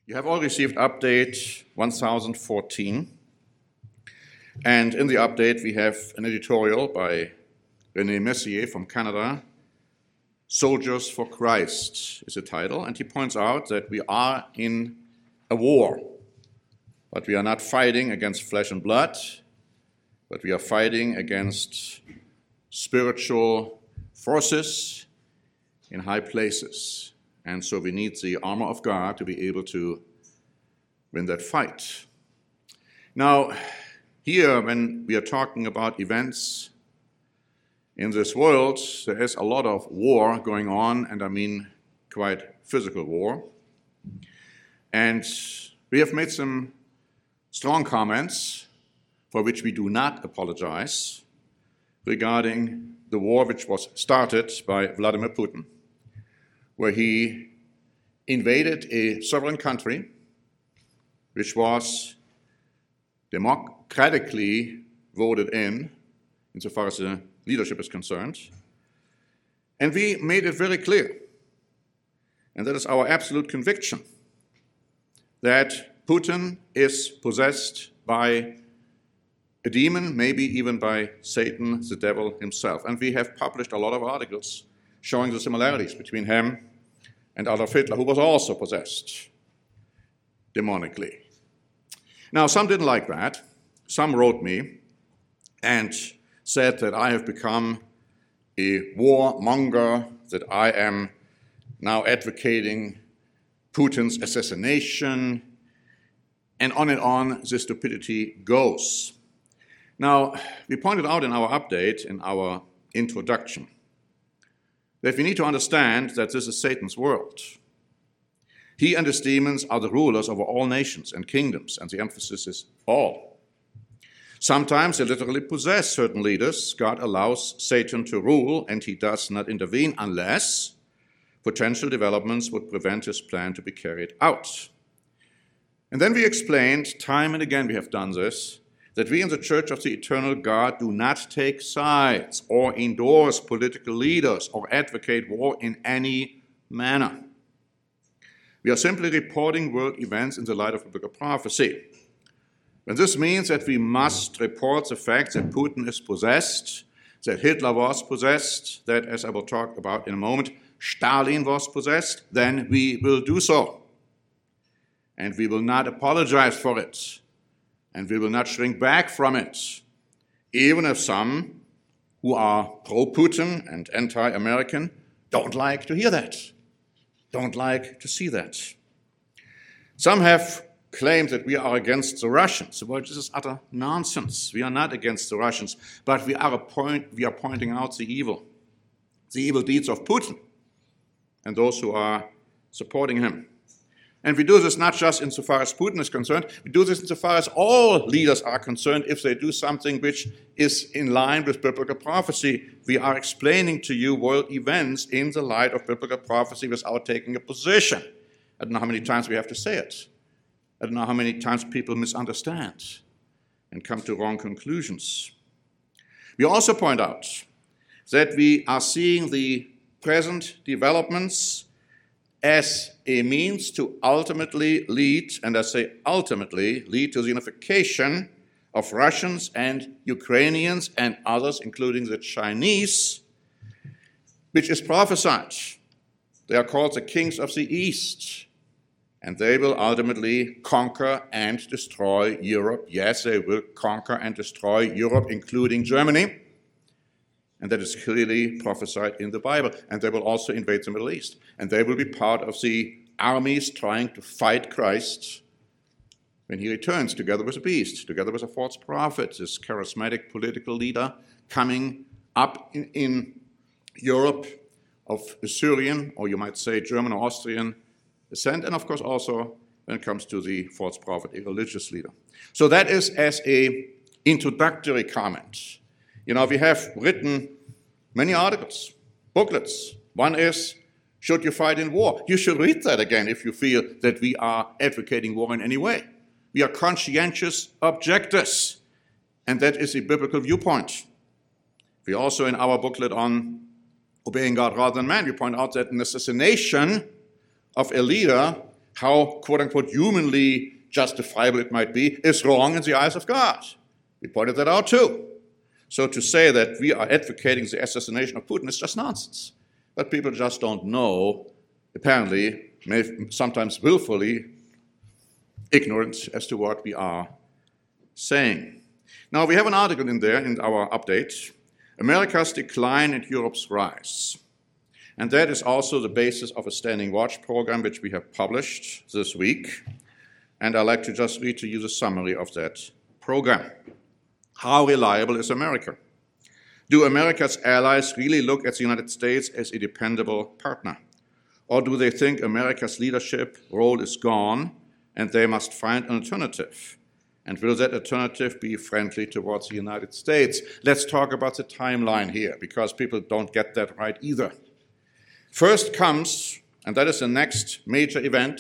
You have all received update 1014, and in the update we have an editorial by René Messier from Canada. Soldiers for Christ is the title, and he points out that we are in a war, but we are not fighting against flesh and blood, but we are fighting against spiritual forces in high places. And so we need the armor of God to be able to win that fight. Now, here, when we are talking about events in this world, there is a lot of war going on, and I mean quite physical war. And we have made some strong comments, for which we do not apologize, regarding the war which was started by Vladimir Putin, where he invaded a sovereign country which was democratically voted in, insofar as the leadership is concerned. And we made it very clear, and that is our absolute conviction, that Putin is possessed by a demon, maybe even by Satan, the devil himself. And we have published a lot of articles showing the similarities between him and Adolf Hitler, who was also possessed demonically. Now, some didn't like that. Some wrote me and said that I have become a warmonger, that I am now advocating Putin's assassination, and on the stupidity goes. Now, we pointed out in our update, in our introduction, that we need to understand that this is Satan's world. He and his demons are the rulers over all nations and kingdoms, and the emphasis is all. Sometimes they literally possess certain leaders. God allows Satan to rule, and he does not intervene unless potential developments would prevent his plan to be carried out. And then we explained, time and again we have done this, that we in the Church of the Eternal God do not take sides or endorse political leaders or advocate war in any manner. We are simply reporting world events in the light of biblical prophecy. And this means that we must report the fact that Putin is possessed, that Hitler was possessed, that, as I will talk about in a moment, Stalin was possessed, then we will do so. And we will not apologize for it. And we will not shrink back from it, even if some who are pro-Putin and anti-American don't like to hear that, don't like to see that. Some have claimed that we are against the Russians. Well, this is utter nonsense. We are not against the Russians, but we are pointing out the evil deeds of Putin and those who are supporting him. And we do this not just insofar as Putin is concerned, we do this insofar as all leaders are concerned if they do something which is in line with biblical prophecy. We are explaining to you world events in the light of biblical prophecy without taking a position. I don't know how many times we have to say it. I don't know how many times people misunderstand and come to wrong conclusions. We also point out that we are seeing the present developments as a means to ultimately lead, and I say ultimately, lead to the unification of Russians and Ukrainians and others, including the Chinese, which is prophesied. They are called the kings of the East, and they will ultimately conquer and destroy Europe. Yes, they will conquer and destroy Europe, including Germany. And that is clearly prophesied in the Bible. And they will also invade the Middle East. And they will be part of the armies trying to fight Christ when he returns, together with a beast, together with a false prophet, this charismatic political leader coming up in Europe of Assyrian, or you might say German or Austrian descent, and of course also when it comes to the false prophet, a religious leader. So that is as an introductory comment. You know, we have written many articles, booklets. One is, should you fight in war? You should read that again if you feel that we are advocating war in any way. We are conscientious objectors, and that is a biblical viewpoint. We also, in our booklet on obeying God rather than man, we point out that an assassination of a leader how quote-unquote humanly justifiable it might be, is wrong in the eyes of God. We pointed that out too. So to say that we are advocating the assassination of Putin is just nonsense. But people just don't know, apparently, sometimes willfully ignorant as to what we are saying. Now, we have an article in there in our update, America's Decline and Europe's Rise. And that is also the basis of a Standing Watch program which we have published this week. And I'd like to just read to you the summary of that program. How reliable is America? Do America's allies really look at the United States as a dependable partner? Or do they think America's leadership role is gone and they must find an alternative? And will that alternative be friendly towards the United States? Let's talk about the timeline here, because people don't get that right either. First comes, and that is the next major event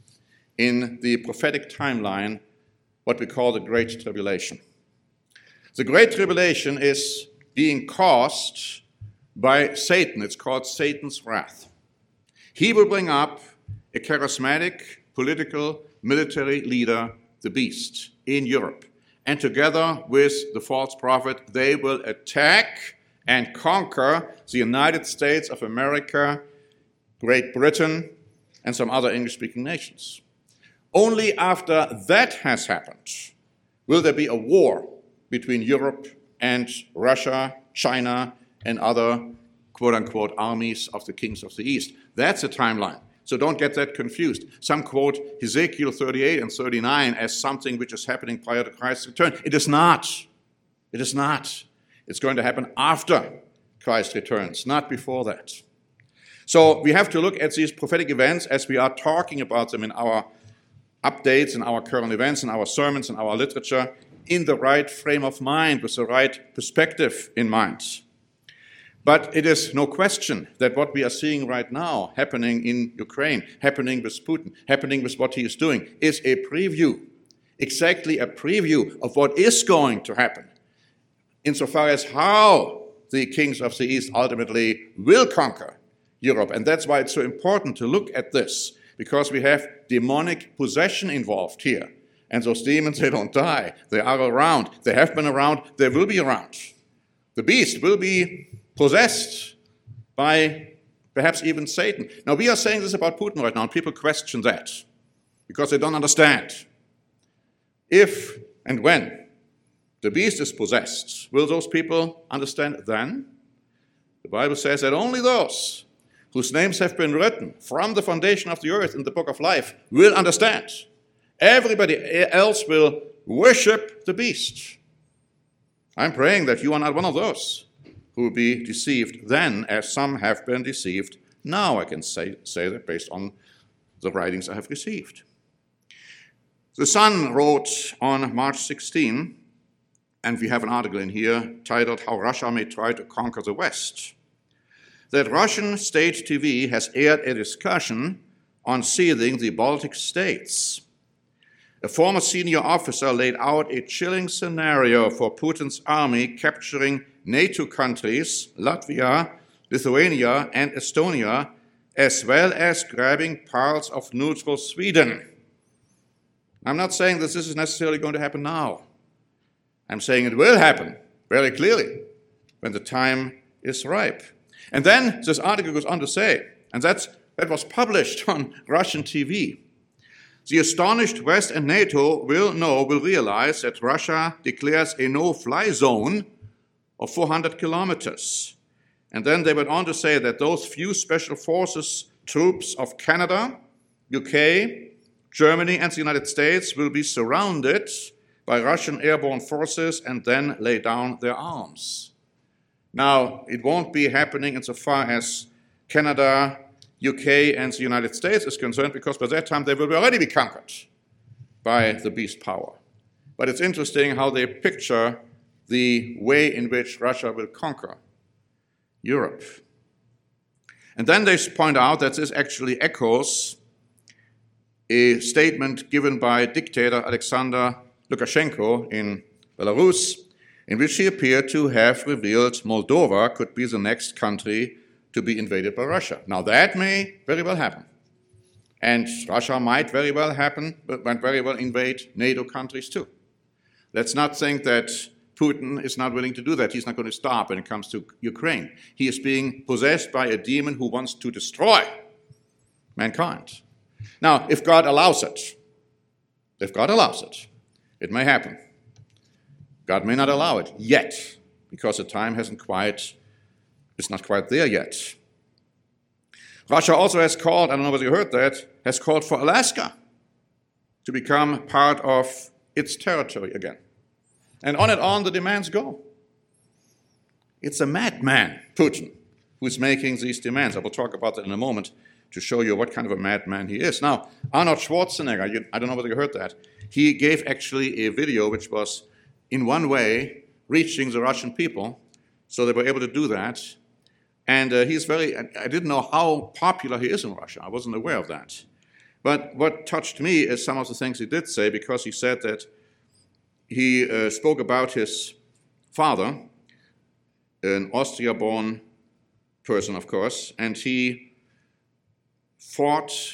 in the prophetic timeline, what we call the Great Tribulation. The Great Tribulation is being caused by Satan. It's called Satan's wrath. He will bring up a charismatic, political, military leader, the beast, in Europe. And together with the false prophet, they will attack and conquer the United States of America, Great Britain, and some other English-speaking nations. Only after that has happened will there be a war between Europe and Russia, China, and other quote-unquote armies of the kings of the East. That's a timeline. So don't get that confused. Some quote Ezekiel 38 and 39 as something which is happening prior to Christ's return. It is not. It is not. It's going to happen after Christ returns, not before that. So we have to look at these prophetic events as we are talking about them in our updates, in our current events, in our sermons, in our literature, in the right frame of mind, with the right perspective in mind. But it is no question that what we are seeing right now happening in Ukraine, happening with Putin, happening with what he is doing, is a preview, exactly a preview of what is going to happen, insofar as how the kings of the East ultimately will conquer Europe. And that's why it's so important to look at this, because we have demonic possession involved here. And those demons, they don't die. They are around. They have been around. They will be around. The beast will be possessed by perhaps even Satan. Now, we are saying this about Putin right now, and people question that because they don't understand. If and when the beast is possessed, will those people understand then? The Bible says that only those whose names have been written from the foundation of the earth in the book of life will understand. Everybody else will worship the beast. I'm praying that you are not one of those who will be deceived then, as some have been deceived now. I can say that based on the writings I have received. The Sun wrote on March 16, and we have an article in here titled How Russia May Try to Conquer the West, that Russian state TV has aired a discussion on sealing the Baltic states. A former senior officer laid out a chilling scenario for Putin's army capturing NATO countries, Latvia, Lithuania, and Estonia, as well as grabbing parts of neutral Sweden. I'm not saying that this is necessarily going to happen now. I'm saying it will happen very clearly when the time is ripe. And then this article goes on to say, and that was published on Russian TV, the astonished West and NATO will realize that Russia declares a no-fly zone of 400 kilometers. And then they went on to say that those few special forces troops of Canada, UK, Germany, and the United States will be surrounded by Russian airborne forces and then lay down their arms. Now, it won't be happening insofar as Canada, UK, and the United States is concerned, because by that time they will already be conquered by the beast power. But it's interesting how they picture the way in which Russia will conquer Europe. And then they point out that this actually echoes a statement given by dictator Alexander Lukashenko in Belarus, in which he appeared to have revealed Moldova could be the next country to be invaded by Russia. Now, that may very well happen. And Russia might very well invade NATO countries too. Let's not think that Putin is not willing to do that. He's not going to stop when it comes to Ukraine. He is being possessed by a demon who wants to destroy mankind. Now, if God allows it, it may happen. God may not allow it yet, because the time is not quite there yet. Russia also has called, I don't know whether you heard that, has called for Alaska to become part of its territory again. And on the demands go. It's a madman, Putin, who's making these demands. I will talk about that in a moment to show you what kind of a madman he is. Now, Arnold Schwarzenegger, I don't know whether you heard that, he gave actually a video which was, in one way, reaching the Russian people, so they were able to do that. And I didn't know how popular he is in Russia. I wasn't aware of that. But what touched me is some of the things he did say, because he said that he spoke about his father, an Austria-born person, of course, and he fought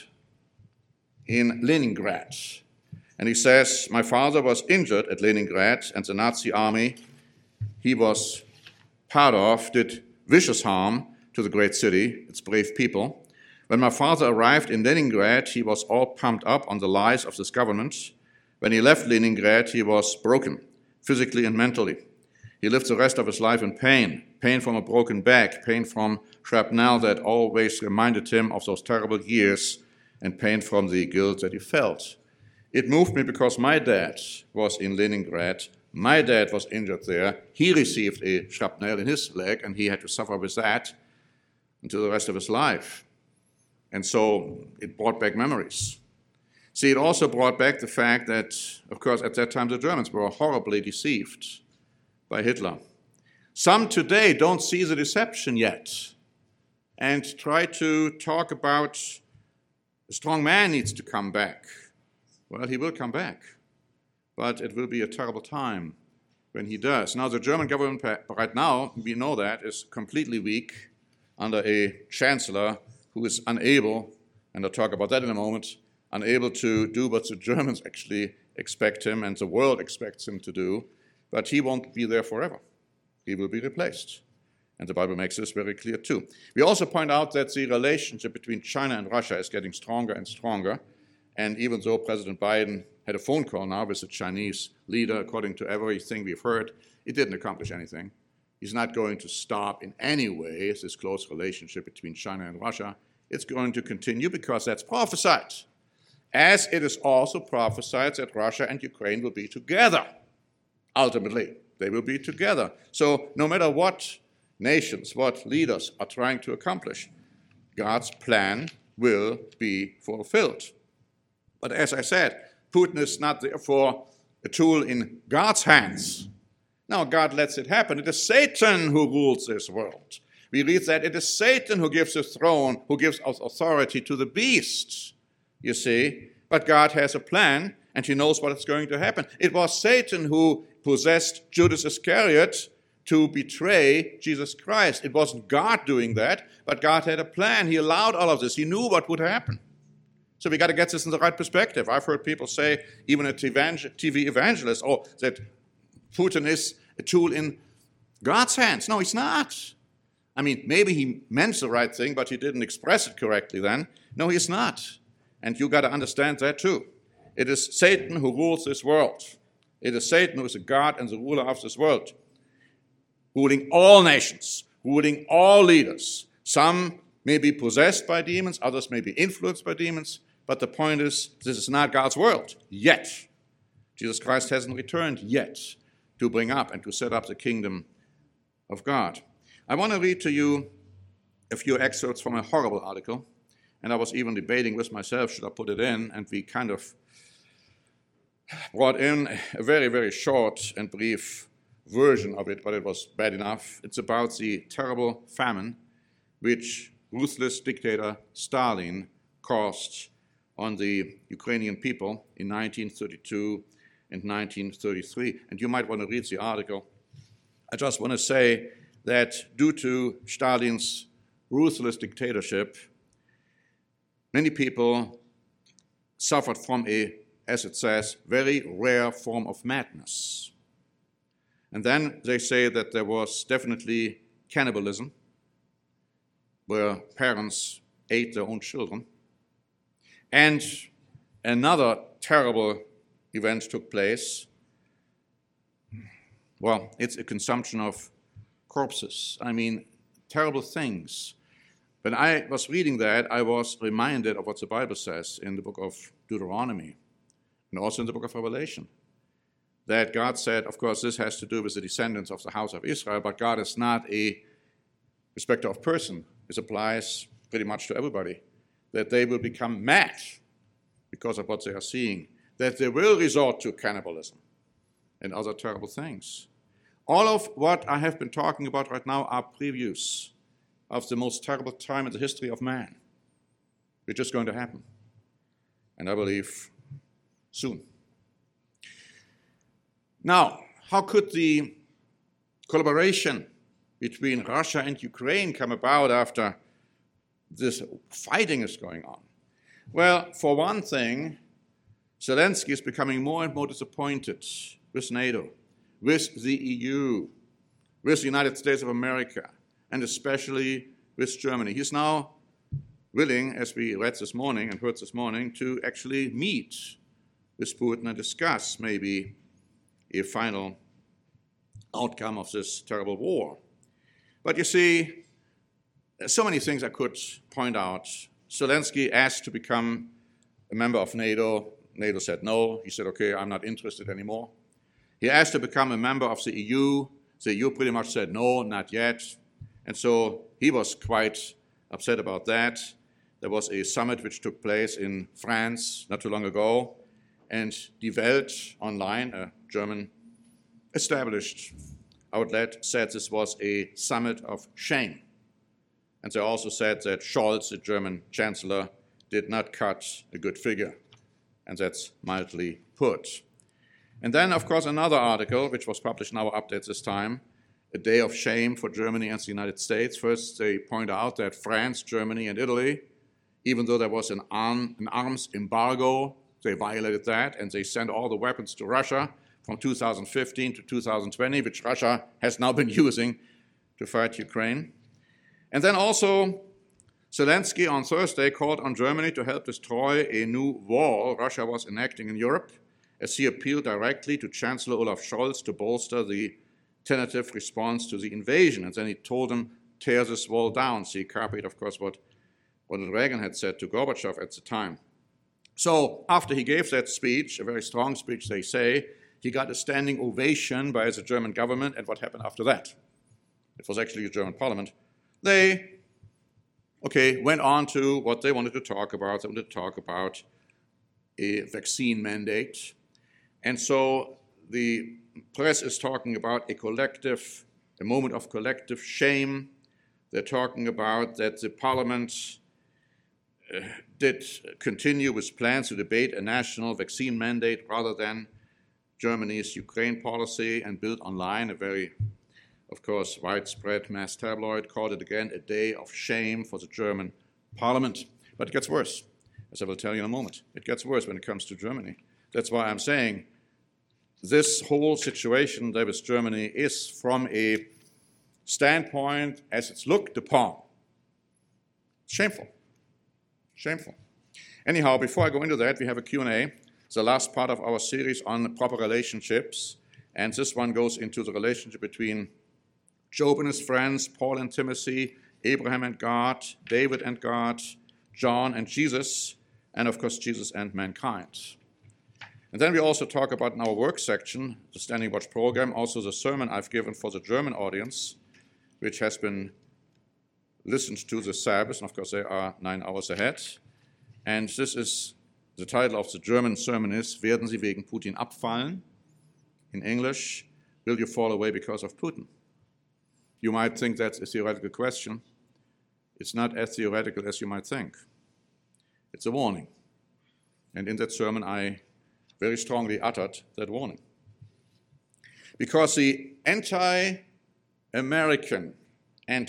in Leningrad. And he says, my father was injured at Leningrad, and the Nazi army he was part of did vicious harm to the great city, its brave people. When my father arrived in Leningrad, he was all pumped up on the lies of this government. When he left Leningrad, he was broken, physically and mentally. He lived the rest of his life in pain from a broken back, pain from shrapnel that always reminded him of those terrible years, and pain from the guilt that he felt. It moved me because my dad was in Leningrad. My dad was injured there. He received a shrapnel in his leg, and he had to suffer with that until the rest of his life. And so it brought back memories. See, it also brought back the fact that, of course, at that time the Germans were horribly deceived by Hitler. Some today don't see the deception yet and try to talk about a strong man needs to come back. Well, he will come back, but it will be a terrible time when he does. Now, the German government right now, we know that, is completely weak under a chancellor who is unable, and I'll talk about that in a moment, unable to do what the Germans actually expect him and the world expects him to do, but he won't be there forever. He will be replaced. And the Bible makes this very clear too. We also point out that the relationship between China and Russia is getting stronger and stronger. And even though President Biden had a phone call now with the Chinese leader, according to everything we've heard, it didn't accomplish anything. He's not going to stop in any way this close relationship between China and Russia. It's going to continue because that's prophesied. As it is also prophesied that Russia and Ukraine will be together. Ultimately, they will be together. So no matter what nations, what leaders are trying to accomplish, God's plan will be fulfilled. But as I said, Putin is not therefore a tool in God's hands. No, God lets it happen. It is Satan who rules this world. We read that it is Satan who gives the throne, who gives authority to the beasts, you see. But God has a plan, and he knows what is going to happen. It was Satan who possessed Judas Iscariot to betray Jesus Christ. It wasn't God doing that, but God had a plan. He allowed all of this. He knew what would happen. So we got to get this in the right perspective. I've heard people say, even a TV evangelist, that Putin is a tool in God's hands. No, he's not. I mean, maybe he meant the right thing, but he didn't express it correctly then. No, he's not. And you got to understand that too. It is Satan who rules this world. It is Satan who is the God and the ruler of this world, ruling all nations, ruling all leaders. Some may be possessed by demons, others may be influenced by demons, but the point is, this is not God's world yet. Jesus Christ hasn't returned yet to bring up and to set up the kingdom of God. I want to read to you a few excerpts from a horrible article, and I was even debating with myself, should I put it in, and we kind of brought in a very, very short and brief version of it, but it was bad enough. It's about the terrible famine which ruthless dictator Stalin caused on the Ukrainian people in 1932 and 1933. And you might want to read the article. I just want to say that due to Stalin's ruthless dictatorship, many people suffered from a, as it says, very rare form of madness. And then they say that there was definitely cannibalism, where parents ate their own children. And another terrible event took place. Well, it's a consumption of corpses. I mean, terrible things. When I was reading that, I was reminded of what the Bible says in the book of Deuteronomy and also in the book of Revelation. That God said, of course, this has to do with the descendants of the house of Israel, but God is not a respecter of person. This applies pretty much to everybody. That they will become mad because of what they are seeing. That they will resort to cannibalism and other terrible things. All of what I have been talking about right now are previews of the most terrible time in the history of man, which is going to happen. And I believe soon. Now, how could the collaboration between Russia and Ukraine come about after this fighting is going on? Well, for one thing, Zelensky is becoming more and more disappointed with NATO, with the EU, with the United States of America, and especially with Germany. He's now willing, as we read this morning and heard this morning, to actually meet with Putin and discuss maybe a final outcome of this terrible war. But you see, there's so many things I could point out. Zelensky asked to become a member of NATO. NATO said no. He said, okay, I'm not interested anymore. He asked to become a member of the EU. The EU pretty much said no, not yet. And so he was quite upset about that. There was a summit which took place in France not too long ago, and Die Welt online, a German established outlet, said this was a summit of shame. And they also said that Scholz, the German chancellor, did not cut a good figure. And that's mildly put. And then, of course, another article, which was published in our update this time, a day of shame for Germany and the United States. First, they point out that France, Germany, and Italy, even though there was an arms embargo, they violated that, and they sent all the weapons to Russia from 2015 to 2020, which Russia has now been using to fight Ukraine. And then also, Zelensky on Thursday called on Germany to help destroy a new wall Russia was enacting in Europe, as he appealed directly to Chancellor Olaf Scholz to bolster the tentative response to the invasion. And then he told him, tear this wall down. So he copied, of course, what Ronald Reagan had said to Gorbachev at the time. So after he gave that speech, a very strong speech, they say, he got a standing ovation by the German government. And what happened after that? It was actually a German parliament. They, went on to what they wanted to talk about. They wanted to talk about a vaccine mandate. And so the press is talking about a moment of collective shame. They're talking about that the parliament did continue with plans to debate a national vaccine mandate rather than Germany's Ukraine policy, and built online a very, of course, widespread mass tabloid called it again a day of shame for the German parliament. But it gets worse, as I will tell you in a moment. It gets worse when it comes to Germany. That's why I'm saying this whole situation there with Germany is, from a standpoint as it's looked upon, shameful. Shameful. Anyhow, before I go into that, we have a Q&A. It's the last part of our series on proper relationships. And this one goes into the relationship between Job and his friends, Paul and Timothy, Abraham and God, David and God, John and Jesus, and of course Jesus and mankind. And then we also talk about in our work section, the Standing Watch program, also the sermon I've given for the German audience, which has been listened to this Sabbath, and of course they are 9 hours ahead. And this is, the title of the German sermon is, Werden Sie wegen Putin abfallen? In English, will you fall away because of Putin? You might think that's a theoretical question. It's not as theoretical as you might think. It's a warning. And in that sermon, I very strongly uttered that warning. Because the anti-American and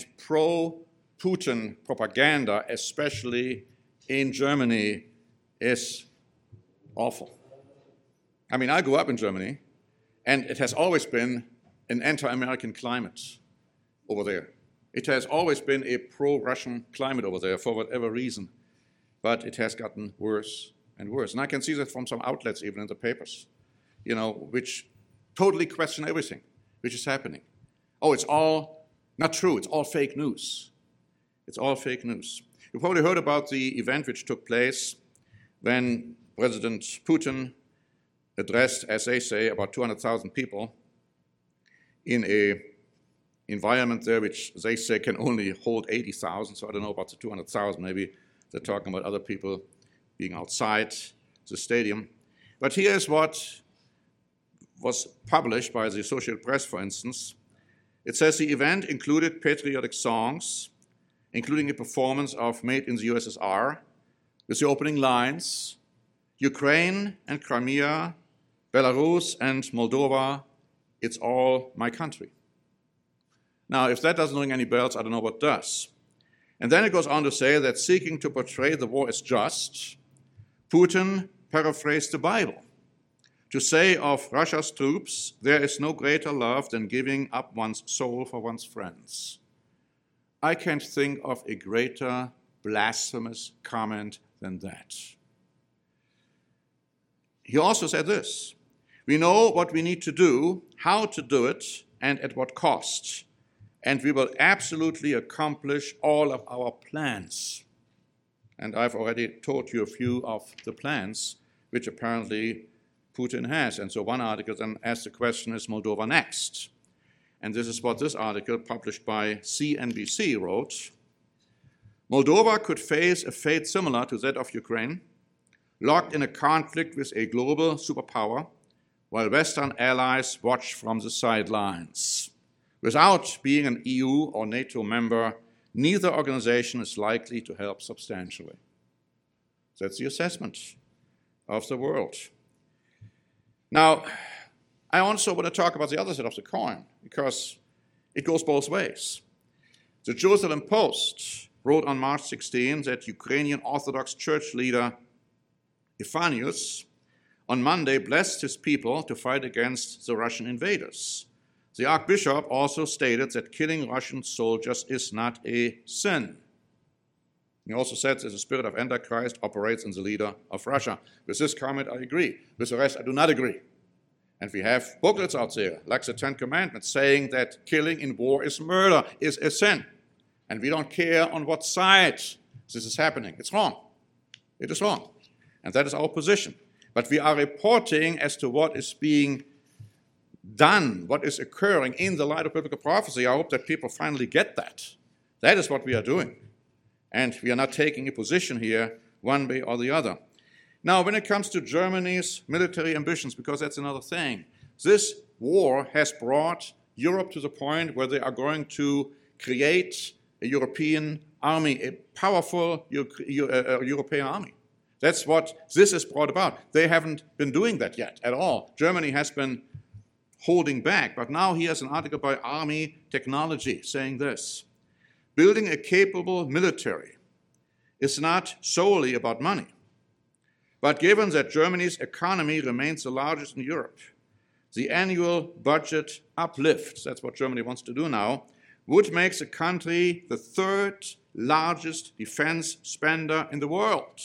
pro-Putin propaganda, especially in Germany, is awful. I mean, I grew up in Germany, and it has always been an anti-American climate over there. It has always been a pro-Russian climate over there for whatever reason, but it has gotten worse and worse. And I can see that from some outlets, even in the papers, which totally question everything which is happening. Oh, it's all not true. It's all fake news. It's all fake news. You probably heard about the event which took place when President Putin addressed, as they say, about 200,000 people in an environment there which they say can only hold 80,000. So I don't know about the 200,000. Maybe they're talking about other people being outside the stadium. But here's what was published by the Associated Press, for instance. It says the event included patriotic songs, including a performance of Made in the USSR, with the opening lines, Ukraine and Crimea, Belarus and Moldova, it's all my country. Now, if that doesn't ring any bells, I don't know what does. And then it goes on to say that seeking to portray the war as just, Putin paraphrased the Bible to say of Russia's troops, there is no greater love than giving up one's soul for one's friends. I can't think of a greater blasphemous comment than that. He also said this, we know what we need to do, how to do it, and at what cost, and we will absolutely accomplish all of our plans. And I've already told you a few of the plans which apparently Putin has. And so one article then asks the question, is Moldova next? And this is what this article, published by CNBC, wrote. Moldova could face a fate similar to that of Ukraine, locked in a conflict with a global superpower, while Western allies watch from the sidelines. Without being an EU or NATO member, neither organization is likely to help substantially. That's the assessment of the world. Now, I also want to talk about the other side of the coin, because it goes both ways. The Jerusalem Post wrote on March 16 that Ukrainian Orthodox Church leader Ephanius on Monday blessed his people to fight against the Russian invaders. The Archbishop also stated that killing Russian soldiers is not a sin. He also said that the spirit of Antichrist operates in the leader of Russia. With this comment, I agree. With the rest, I do not agree. And we have booklets out there, like the Ten Commandments, saying that killing in war is murder, is a sin. And we don't care on what side this is happening. It's wrong. It is wrong. And that is our position. But we are reporting as to what is being done, what is occurring in the light of biblical prophecy. I hope that people finally get that. That is what we are doing. And we are not taking a position here one way or the other. Now, when it comes to Germany's military ambitions, because that's another thing, this war has brought Europe to the point where they are going to create a European army, a powerful European army. That's what this has brought about. They haven't been doing that yet at all. Germany has been holding back, but now here's an article by Army Technology saying this. Building a capable military is not solely about money. But given that Germany's economy remains the largest in Europe, the annual budget uplift, that's what Germany wants to do now, would make the country the third largest defense spender in the world,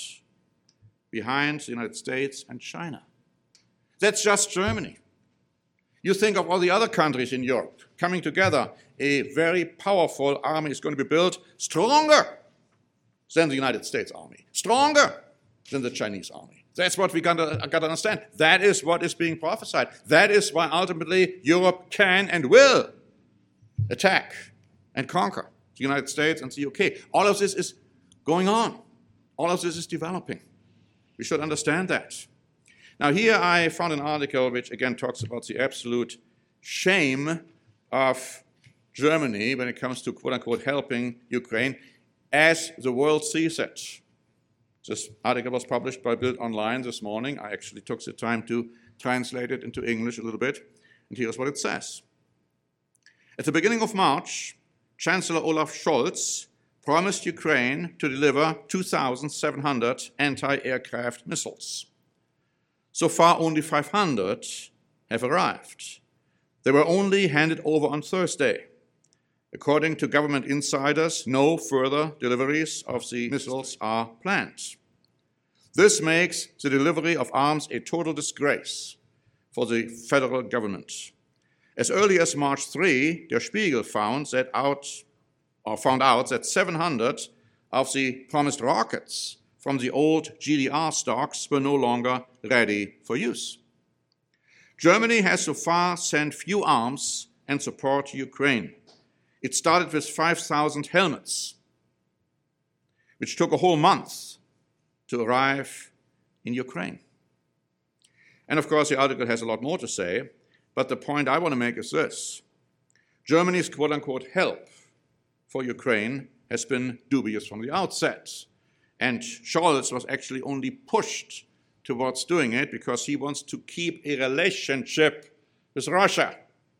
behind the United States and China. That's just Germany. You think of all the other countries in Europe coming together, a very powerful army is going to be built stronger than the United States army, stronger than the Chinese army. That's what we got to understand. That is what is being prophesied. That is why ultimately Europe can and will attack and conquer the United States and the UK. All of this is going on. All of this is developing. We should understand that. Now here I found an article which again talks about the absolute shame of Germany when it comes to quote-unquote helping Ukraine as the world sees it. This article was published by Bild Online this morning. I actually took the time to translate it into English a little bit, and here's what it says. At the beginning of March, Chancellor Olaf Scholz promised Ukraine to deliver 2,700 anti-aircraft missiles. So far, only 500 have arrived. They were only handed over on Thursday. According to government insiders, no further deliveries of the missiles are planned. This makes the delivery of arms a total disgrace for the federal government. As early as March 3, Der Spiegel found out that 700 of the promised rockets from the old GDR stocks were no longer ready for use. Germany has so far sent few arms and support to Ukraine. It started with 5,000 helmets, which took a whole month to arrive in Ukraine. And of course, the article has a lot more to say, but the point I want to make is this. Germany's quote-unquote help for Ukraine has been dubious from the outset. And Scholz was actually only pushed towards doing it because he wants to keep a relationship with Russia.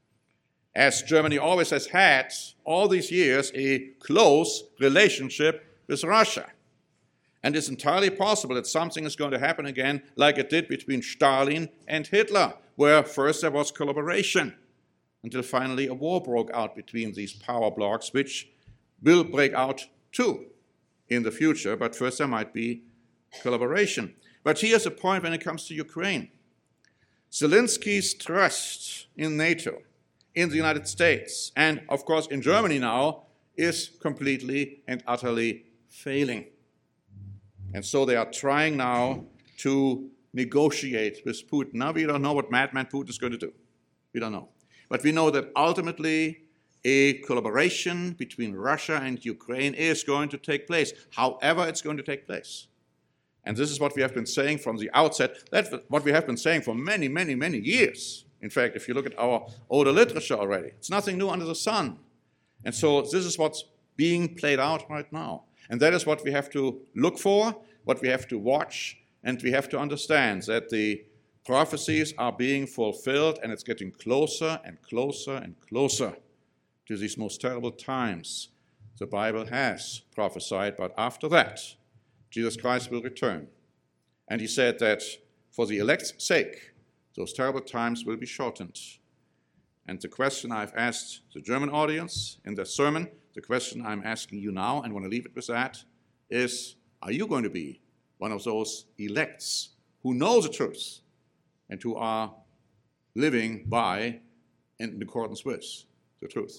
As Germany always has had, all these years, a close relationship with Russia. And it's entirely possible that something is going to happen again like it did between Stalin and Hitler, where first there was collaboration, until finally a war broke out between these power blocs, which will break out too in the future, but first there might be collaboration. But here's the point when it comes to Ukraine. Zelensky's trust in NATO, in the United States, and of course in Germany now, is completely and utterly failing. And so they are trying now to negotiate with Putin. Now we don't know what madman Putin is going to do. We don't know. But we know that ultimately a collaboration between Russia and Ukraine is going to take place, however it's going to take place. And this is what we have been saying from the outset. That's what we have been saying for many, many, many years. In fact, if you look at our older literature already, it's nothing new under the sun. And so this is what's being played out right now. And that is what we have to look for, what we have to watch, and we have to understand that the prophecies are being fulfilled, and it's getting closer and closer and closer to these most terrible times the Bible has prophesied. But after that, Jesus Christ will return. And he said that for the elect's sake, those terrible times will be shortened. And the question I've asked the German audience in the sermon, the question I'm asking you now, and want to leave it with that, is, are you going to be one of those elects who know the truth and who are living by and in accordance with the truth?